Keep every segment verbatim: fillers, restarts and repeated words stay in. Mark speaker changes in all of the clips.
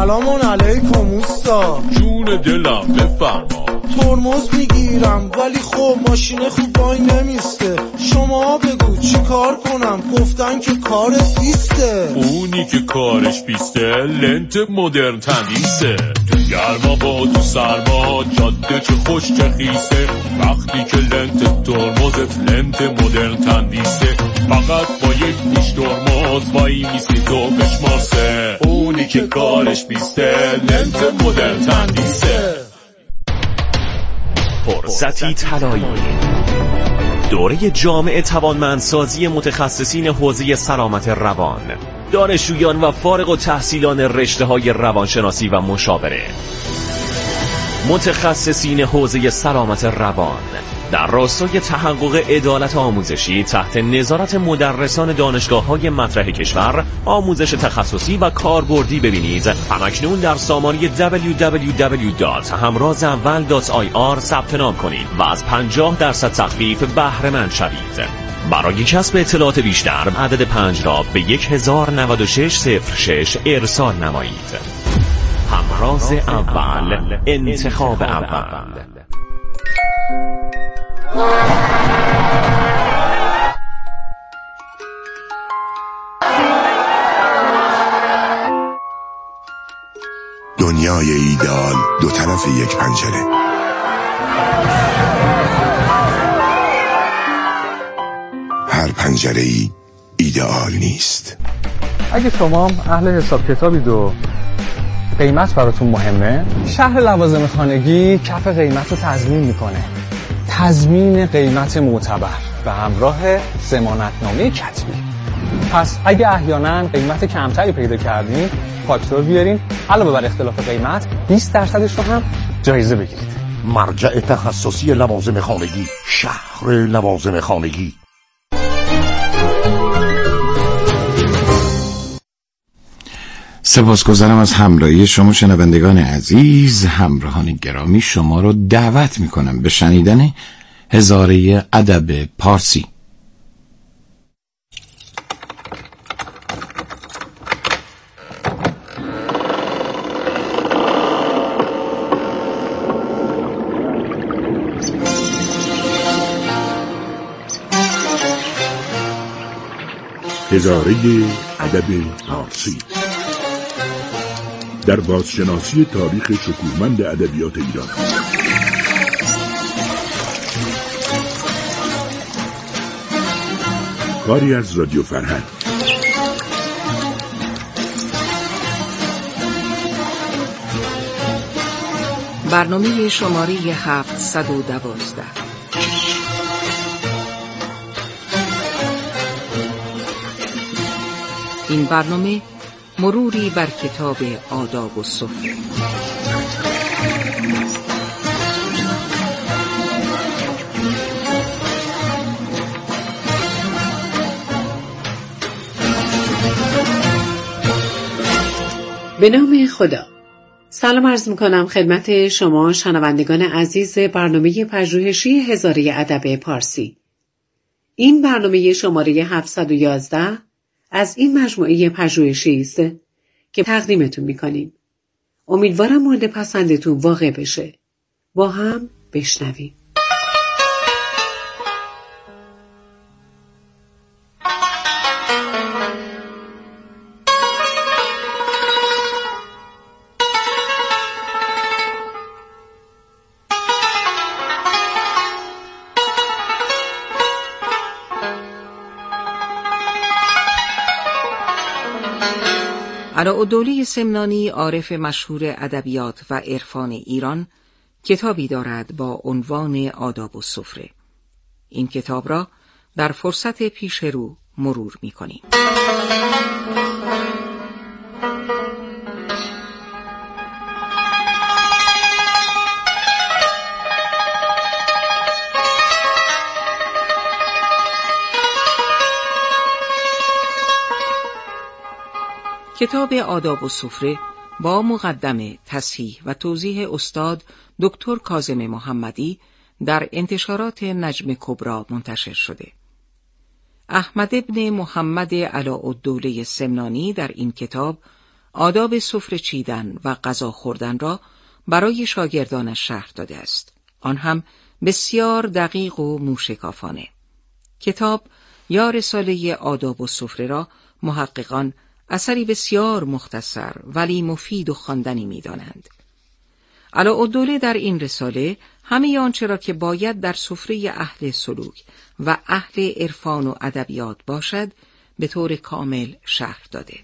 Speaker 1: سلام علیکم اوستا.
Speaker 2: جون دلم بفرما.
Speaker 1: ترمز میگیرم ولی خب ماشین خوب وای نمیسته. شما بگو چی کار کنم؟ گفتن که کارت بیسته.
Speaker 2: اونی که کارش بیسته لنت مدرن تندیسه. تو گرما با تو سرما جاده چه خوش چه خیسه. وقتی که لنت ترمزت لنت مدرن تندیسه. فقط با یک نیش ترمز وای میسی تو بشماسه. اونی که کارش بیسته لنت مدرن تندیسه.
Speaker 3: فرصتی طلایی، دوره جامع توانمندسازی متخصصین حوزه سلامت روان، دانشجویان و فارغ التحصیلان رشته‌های روانشناسی و مشاوره، متخصصین حوزه سلامت روان در راستای تحقق عدالت آموزشی تحت نظارت مدرسان دانشگاه‌های مطرح کشور. آموزش تخصصی و کاربردی ببینید. همکنون در سامانه دبلیو دبلیو دبلیو دات همراز اول دات آی آر ثبت نام کنید و از پنجاه درصد تخفیف بهره مند شوید. برای کسب اطلاعات بیشتر عدد پنج را به یک هزار و نود و شش صفر شش ارسال نمایید. همراز اول، انتخاب اول.
Speaker 4: دنیای ایدئال دو طرف یک پنجره. هر پنجره ای ایدئال نیست.
Speaker 5: اگه شما اهل حساب کتابید و قیمت براتون مهمه، شهر لوازم خانگی کف قیمت رو تضمین میکنه. تضمین قیمت معتبر به همراه ضمانتنامه کتبی. پس اگه احیانا قیمت کمتری پیدا کردین، فاکتور بیارین، علاوه بر اختلاف قیمت بیست درصدش رو هم جایزه بگیرید.
Speaker 6: مرجع تخصصی لوازم خانگی، شهر لوازم خانگی.
Speaker 7: سپاسگزارم از همراهی شما شنوندگان عزیز. همراهان گرامی، شما رو دعوت میکنم به شنیدن هزاره ادب پارسی.
Speaker 8: هزاره ادب پارسی در بازشناسی تاریخ شکوهمند ادبیات ایران. کاری از رادیو فرهنگ.
Speaker 9: برنامه شماره هفتصد و دوازده. این برنامه مروری بر کتاب آداب السفره.
Speaker 10: به نام خدا. سلام عرض میکنم خدمت شما شنوندگان عزیز برنامه پژوهشی هزاره ادب پارسی. این برنامه شماره هفتصد و یازده از این مجموعه پژوهشی است که تقدیمتون میکنیم. امیدوارم مورد پسندتون واقع بشه. با هم بشنویم.
Speaker 9: علاءالدوله سمنانی، عارف مشهور ادبیات و عرفان ایران، کتابی دارد با عنوان آداب السفره. این کتاب را در فرصت پیش رو مرور می‌کنیم. کتاب آداب السفره با مقدمه، تصحیح و توضیح استاد دکتر کاظم محمدی در انتشارات نجم کبرا منتشر شده. احمد ابن محمد علاءالدوله سمنانی در این کتاب آداب سفره چیدن و غذا خوردن را برای شاگردانش شرح داده است، آن هم بسیار دقیق و موشکافانه. کتاب یا رساله آداب و سفره را محققان اثری بسیار مختصر ولی مفید و خواندنی می‌دانند. علاءالدوله در این رساله همه آنچه را که باید در سفره اهل سلوک و اهل عرفان و ادبیات باشد به طور کامل شرح داده.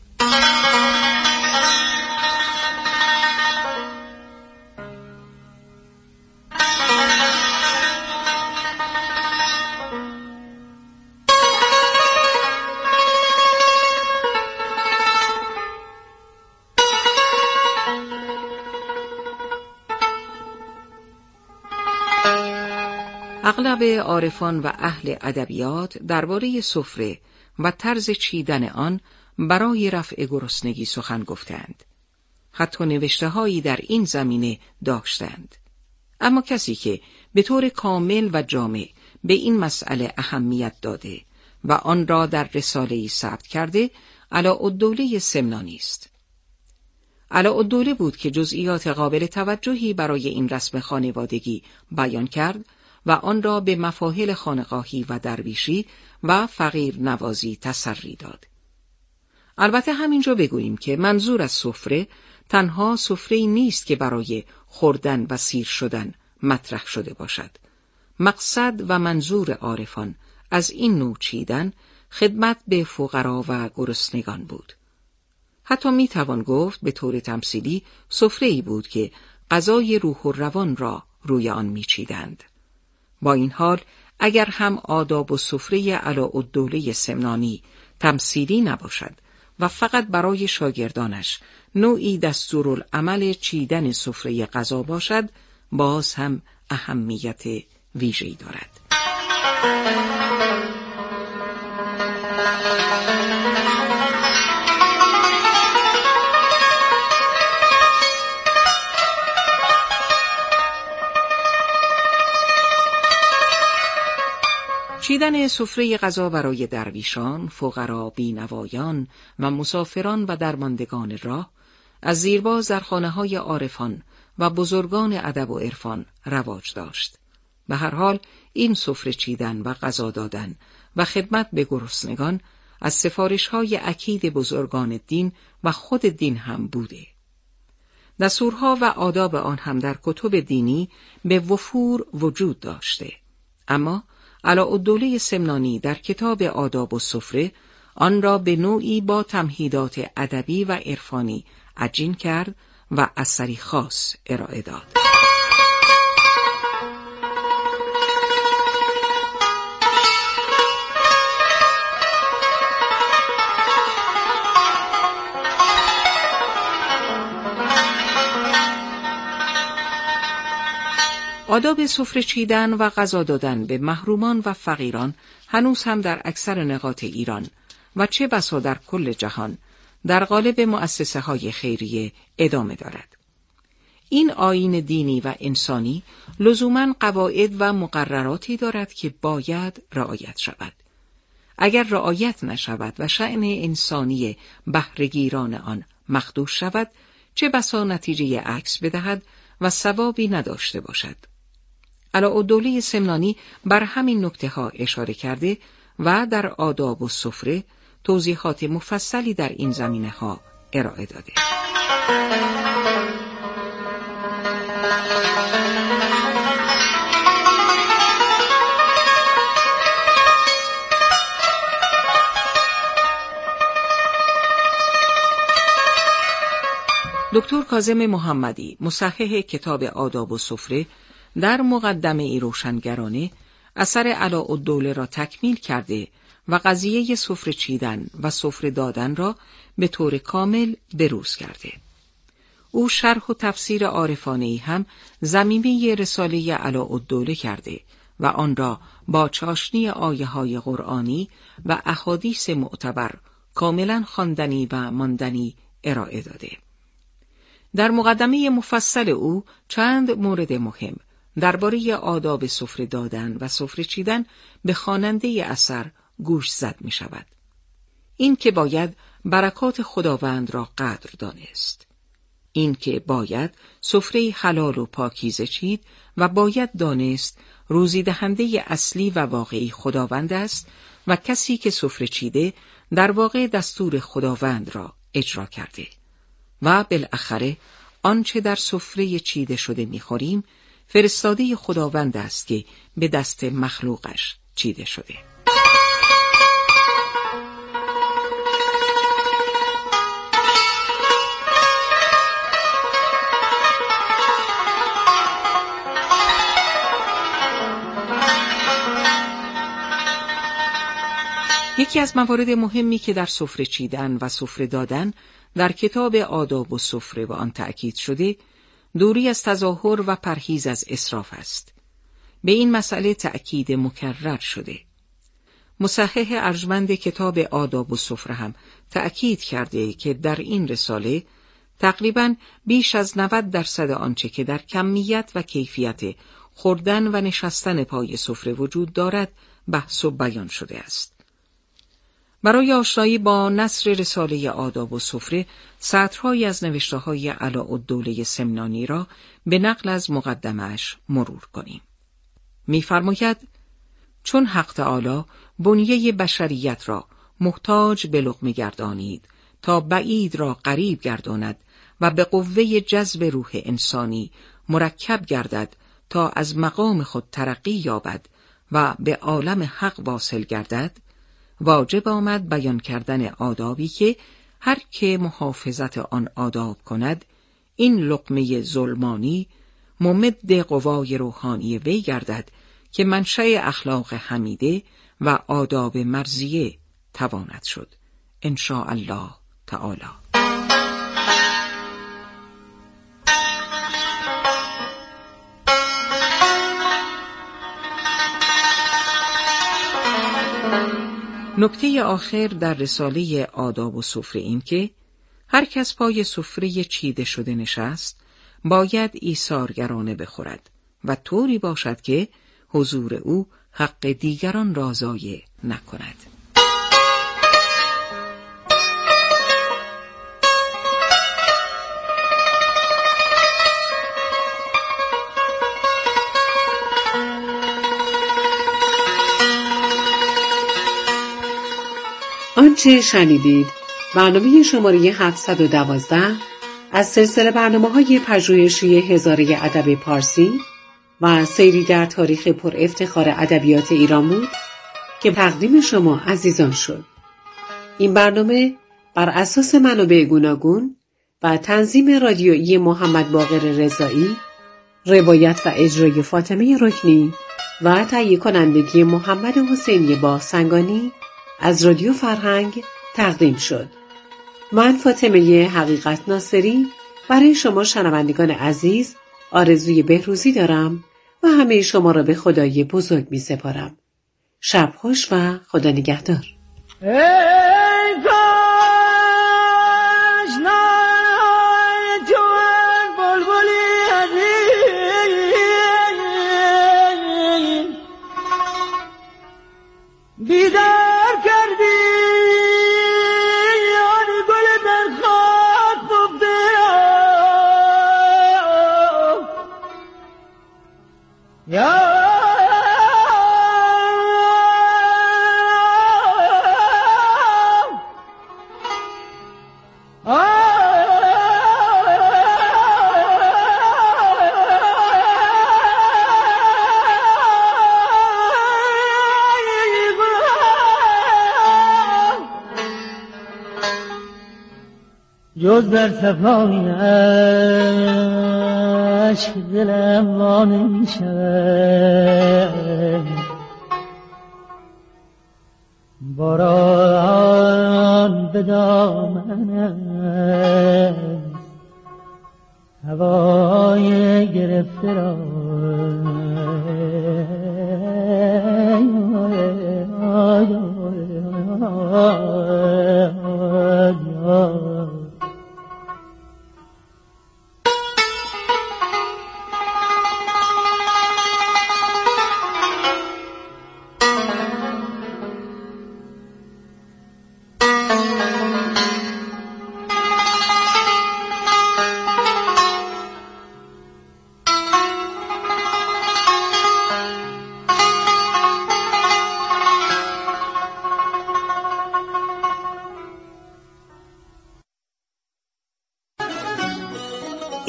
Speaker 9: اغلب عارفان و اهل ادبیات درباره سفره و طرز چیدن آن برای رفع گرسنگی سخن گفتند. حتی نوشته‌هایی در این زمینه داشتند. اما کسی که به طور کامل و جامع به این مسئله اهمیت داده و آن را در رساله‌ای ثبت کرده، علاءالدوله سمنانی است. علاءالدوله بود که جزئیات قابل توجهی برای این رسم خانوادگی بیان کرد و آن را به مفاهل خانقاهی و درویشی و فقیر نوازی تسری داد. البته همینجا بگوییم که منظور از سفره تنها سفره‌ای نیست که برای خوردن و سیر شدن مطرح شده باشد. مقصد و منظور عارفان از این نوع چیدن خدمت به فقرا و گرسنگان بود. حتی می توان گفت به طور تمثیلی سفره‌ای بود که غذای روح و روان را روی آن می چیدند. با این حال اگر هم آداب و سفره علاءالدوله سمنانی تمثیلی نباشد و فقط برای شاگردانش نوعی دستورالعمل چیدن سفره غذا باشد، باز هم اهمیت ویژه‌ای دارد. چیدن سفره غذا برای درویشان، فقرا، بینوایان و مسافران و درماندگان راه از زیرباز در خانه‌های عارفان و بزرگان ادب و عرفان رواج داشت. به هر حال این سفره چیدن و غذا دادن و خدمت به گرسنگان از سفارش‌های اکید بزرگان دین و خود دین هم بوده. دستورها و آداب آن هم در کتب دینی به وفور وجود داشته. اما علاءالدوله سمنانی در کتاب آداب و سفره آن را به نوعی با تمهیدات ادبی و عرفانی عجین کرد و اثری خاص ارائه داد. آداب سفره چیدن و غذا دادن به محرومان و فقیران هنوز هم در اکثر نقاط ایران و چه بسا در کل جهان در قالب مؤسسه های خیریه ادامه دارد. این آیین دینی و انسانی لزوماً قواعد و مقرراتی دارد که باید رعایت شود. اگر رعایت نشود و شأن انسانی بهره‌گیران آن مخدوش شود، چه بسا نتیجه عکس بدهد و ثوابی نداشته باشد. علاءالدوله سمنانی بر همین نکته ها اشاره کرده و در آداب و سفره توضیحات مفصلی در این زمینه ها ارائه داده. دکتر کاظم محمدی مصحح کتاب آداب و سفره در مقدمه ای روشنگرانه اثر علاءالدوله را تکمیل کرده و قضیه سفره چیدن و سفره دادن را به طور کامل بروز کرده. او شرح و تفسیر عارفانه‌ای هم ضمیمه رساله علاءالدوله کرده و آن را با چاشنی آیه‌های قرآنی و احادیث معتبر کاملا خواندنی و ماندنی ارائه داده. در مقدمه مفصل او چند مورد مهم درباره آداب سفره دادن و سفره چیدن به خواننده اثر گوش زد می شود. این که باید برکات خداوند را قدر دانست. این که باید سفره حلال و پاکیزه چید و باید دانست روزی دهنده اصلی و واقعی خداوند است و کسی که سفره چیده در واقع دستور خداوند را اجرا کرده و بالاخره آنچه در سفره چیده شده می‌خوریم فرستاده خداوند است که به دست مخلوقش چیده شده. یکی از موارد مهمی که در سفره چیدن و سفره دادن در کتاب آداب و سفره و آن تأکید شده، دوری از تظاهر و پرهیز از اسراف است. به این مسئله تأکید مکرر شده. مصحح ارجمند کتاب آداب و سفره هم تأکید کرده که در این رساله تقریباً بیش از نود درصد آنچه که در کمیت و کیفیت خوردن و نشستن پای سفره وجود دارد بحث و بیان شده است. برای آشنایی با نثر رساله آداب و سفره سطرهایی از نوشته‌های علاءالدوله سمنانی را به نقل از مقدمه‌اش مرور کنیم. می‌فرماید چون حق تعالی بنیه بشریت را محتاج به لقمه گردانید تا بعید را قریب گرداند و به قوه جذب روح انسانی مرکب گردد تا از مقام خود ترقی یابد و به عالم حق واصل گردد، واجب آمد بیان کردن آدابی که هر که محافظت آن آداب کند این لقمه ظلمانی ممد قوای روحانی وی گردد که منشأ اخلاق حمیده و آداب مرضیه تواند شد ان شاء الله تعالی. نکته آخر در رساله آداب و سفره این که هر کس پای سفره چیده شده نشست باید ایثارگرانه بخورد و طوری باشد که حضور او حق دیگران را ضایع نکند.
Speaker 10: آنچه شنیدید برنامه شماره هفتصد و دوازده از سلسله برنامه‌های پژوهشی هزاره ادب پارسی و سیری در تاریخ پر افتخار ادبیات ایران بود که تقدیم شما عزیزان شد. این برنامه بر اساس منابع گوناگون و تنظیم رادیویی محمد باقر رضایی، روایت و اجرای فاطمه رکنی و تهیه کنندگی محمد حسینی باغسنگانی از رادیو فرهنگ تقدیم شد. من فاطمه حقیقت ناصری برای شما شنوندگان عزیز آرزوی بهروزی دارم و همه شما را به خدای بزرگ می سپارم. شب خوش و خدا نگهدار.
Speaker 1: بیدار کردی آن گل در خواب بوده یا جز در صفای عشق دلم وا نمی شود، باران به دامنم هوای گرفته را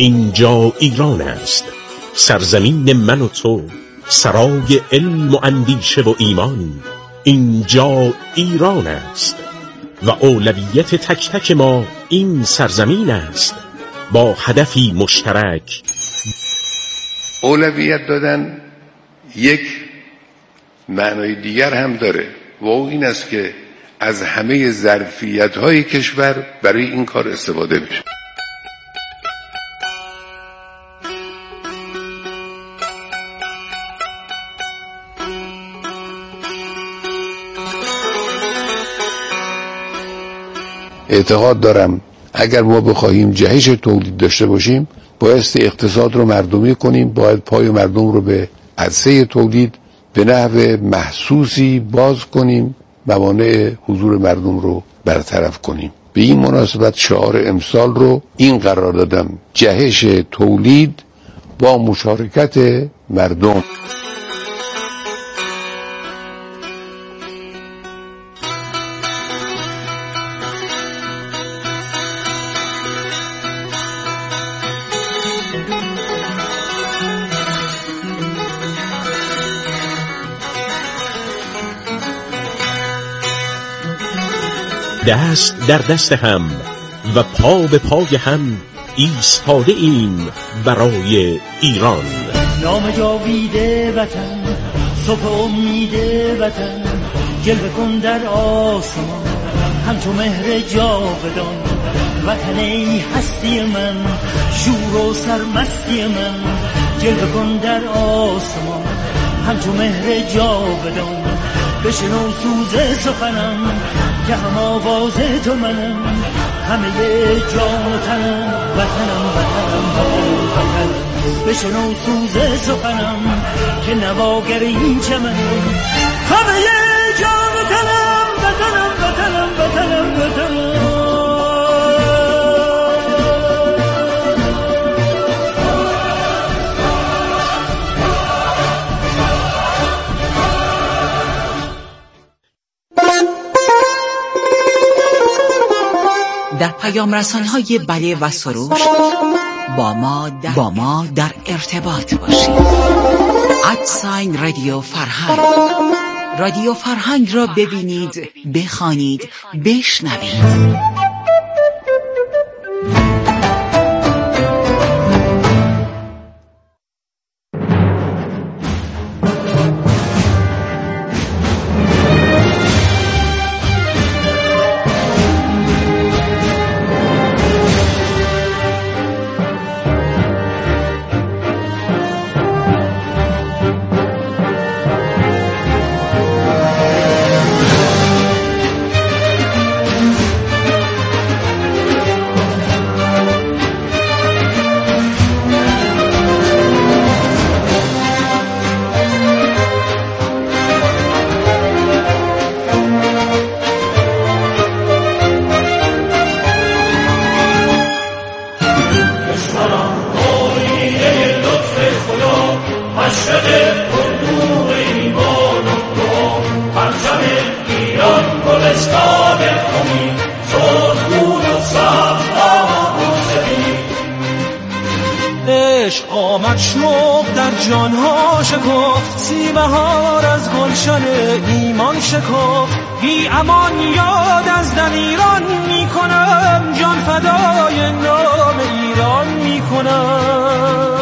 Speaker 11: اینجا ایران است، سرزمین من و تو، سرای علم و اندیشه و ایمان. اینجا ایران است و اولویت تک تک ما این سرزمین است، با هدفی مشترک.
Speaker 12: اولویت دادن یک معنای دیگر هم داره و او این است که از همه ظرفیت‌های کشور برای این کار استفاده میشه. اعتقاد دارم اگر ما بخواهیم جهش تولید داشته باشیم، بایستی اقتصاد رو مردمی کنیم، باید پای مردم رو به عرصه تولید به نحو محسوسی باز کنیم، موانع حضور مردم رو برطرف کنیم. به این مناسبت شعار امسال رو این قرار دادم: جهش تولید با مشارکت مردم.
Speaker 11: دست در دست هم و پا به پای هم ایستاده ایم برای ایران.
Speaker 13: نام جاویده وطن، صبح امید وطن، جلوه کن در آسمان همچو مهر جاودان. وطن ای هستی من، شور و سرمستی من، جلوه کن در آسمان همچو مهر جاودان. بشنو سوز سخنم که هم آواز تو منم، همه جان و تنم، وطنم وطنم وطنم وطنم. بشنو سوز سخنم که نواگر این چمنم، همه جان و تنم، وطنم وطنم وطنم وطنم.
Speaker 9: در پیام رسان‌های بله و سروش با ما در, با ما در ارتباط باشید. ادساین رادیو فرهنگ. رادیو فرهنگ را ببینید، بخوانید، بشنوید.
Speaker 1: آمد شوق در جانها شکفت، سی بهار از گلشن ایمان شکفت. بی امان یاد از دم ایران می کنم، جان فدای نام ایران می کنم.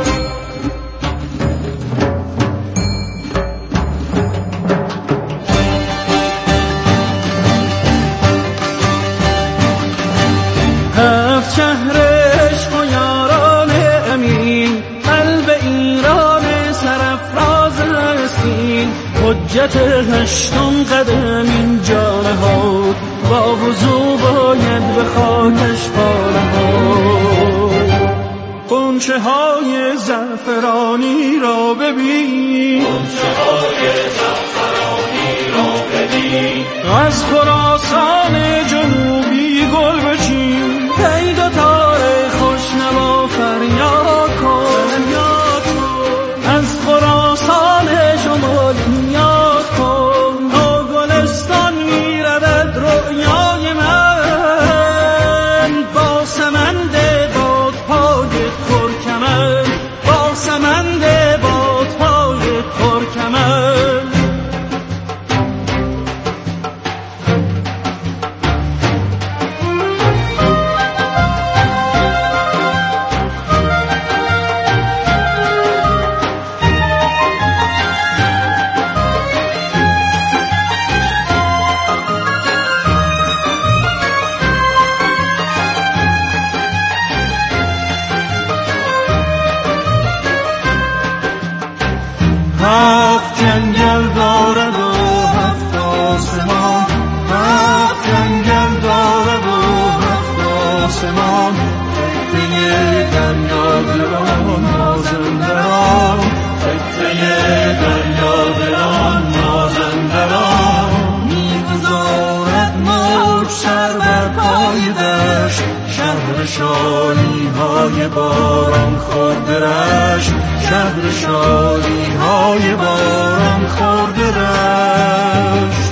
Speaker 1: هفت شهر عشق و یاران امین، قلب ایران سرافراز هستین. حجت هشتم قدم اینجا نهاد، با وضو باید به خاکش پا نهاد. غنچه های زعفرانی را ببین، غنچه های زعفرانی را ببین. از خراسان جنوبی گل بچین، پیدا تار خوشنوا فریاد کن. از خراسان شمالی یاد کن، تا گلستان میرود رؤیای من. با سمند باد پای باران خورده رشت، شهر شادی های باران خورده رشت.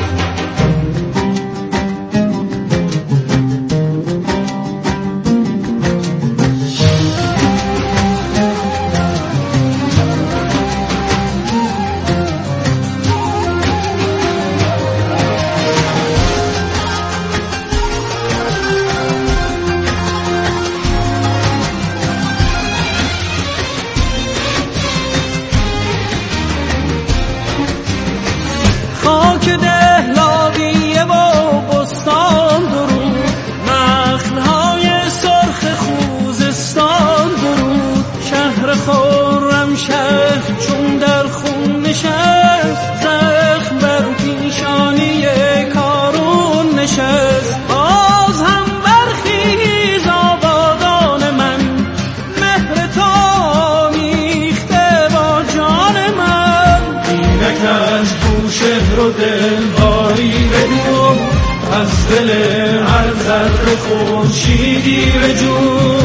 Speaker 1: خاک دهلاویه و بستان درود، نخلهای سرخ خوزستان درود. شهر خرم شهر چون در خون نشست، زخم بر پیشانی کارون نشست. باز هم برخیز آبادان من، مهر تو میخته با جان من. اینک از شهر و دل باری بجو، از دل هر ذره خورشیدی بجو.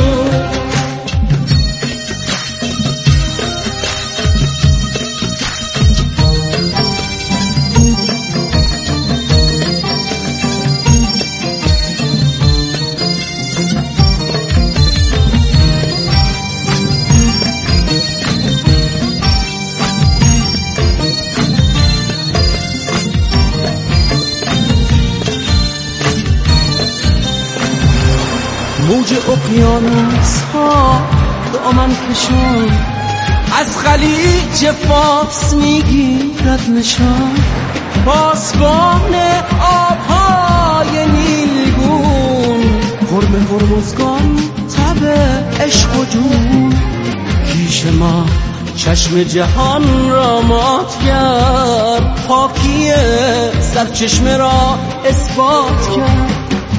Speaker 1: موج اقیانوس ها دامن کشان، از خلیج فارس میگیرد نشان. پاسبان آبهای نیلگون، قرم هرمزگان تب عشق و جون. پیش ما چشم جهان را مات کرد، پاکی سرچشمه را اثبات کرد.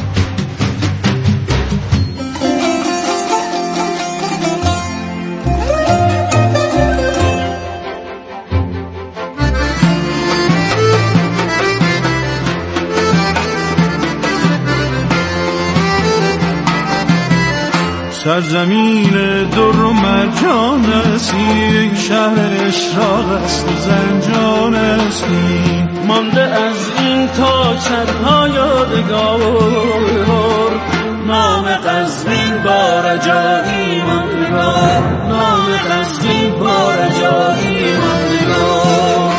Speaker 1: سرزمین در و مرجان هستی، شهر اشراق است و زنجان هستی. مانده از این تا چندها یادگار، نام قزوین با رجایی ماندگار، نام قزوین با رجایی ماندگار.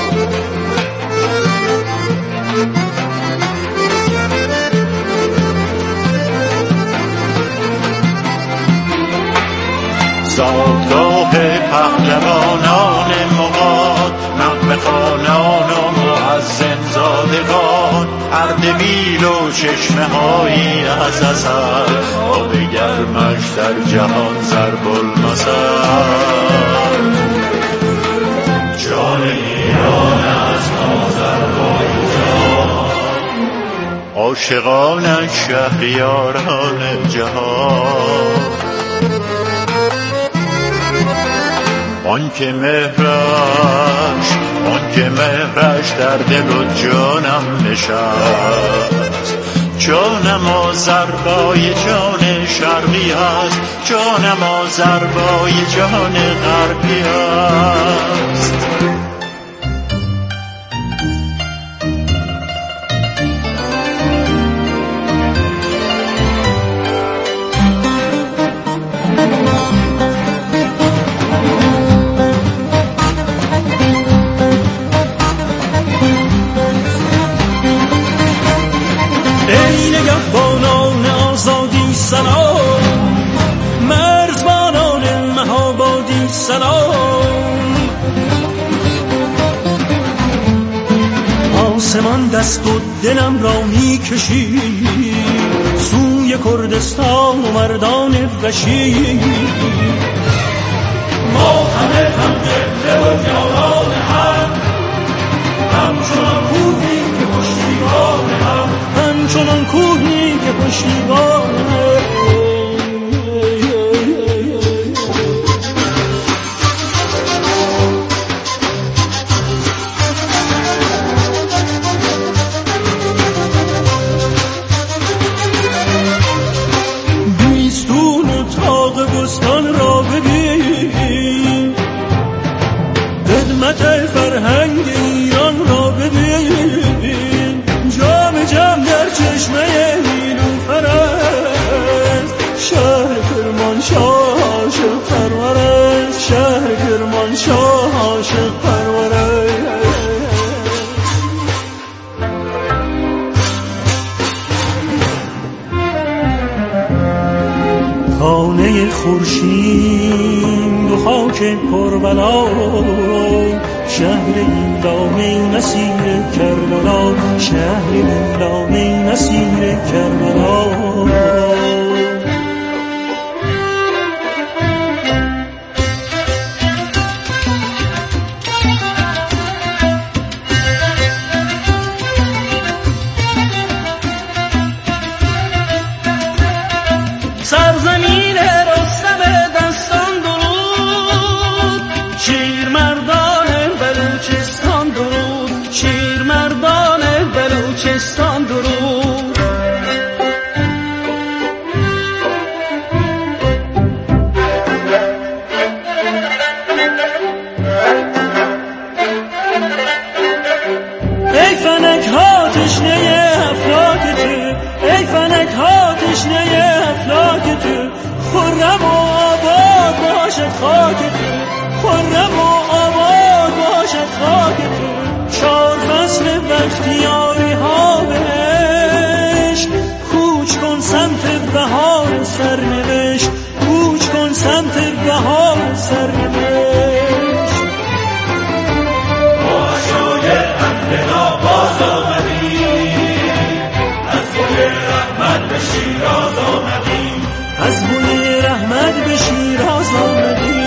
Speaker 14: زادگاه پهلوانان مغان، نغمه خوانان و مؤذن زادگان. اردبیل و چشمه هایی از اثر، آب گرمش در جهان ضرب المثل. جان ایران از آذربایجان، عاشقانش شهریاران جهان. آن که مهرش آن که مهرش در دل و جانم نشست. جانم آذربای جان شرقی است، جانم آذربای جان غربی است.
Speaker 1: ای نگهبانان آزادی سلام، مرزبانان مهابادی سلام. آسمان دست و دلم را می کشید سوی کردستان و مردان رشید. ما همه هم قبله و یاران هم، همچنان کوهی که پشتیبان هم، همچنان کوهی که پشتیبان هم. بیستون و تاق بستان را
Speaker 13: فرهنگ ایران را ببین، جام جم در چشمه نیلوفر است. شهر کرمانشاه عاشق پرور است، شهر کرمانشاه عاشق پرور است. خانه خورشید و خاک کربلا، شهر ایلام نصیر کربلا، شهر ایلام نصیر کربلا.
Speaker 1: سرزمین رستم دستان درود، شیرمردان بلوچستان درود، شیرمردان بلوچستان درود.
Speaker 13: ای فلک ها تشنه افلاک تو، ای فلک ها تشنه افلاک تو، خرم و آباد باشد خاک تو، خرم و آباد باشد خاک تو. چار فصل بختیاری ها بهش، کوچ کن سمت بهار سرنوشت، کوچ کن سمت بهار سرنوشت.
Speaker 1: آشای اهلنا باز آمدیم، از بوی رحمت به شیراز آمدیم،
Speaker 13: از بوی رحمت به شیراز آمدیم.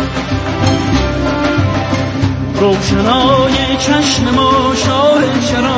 Speaker 1: روشنای چشم ما شاه شراب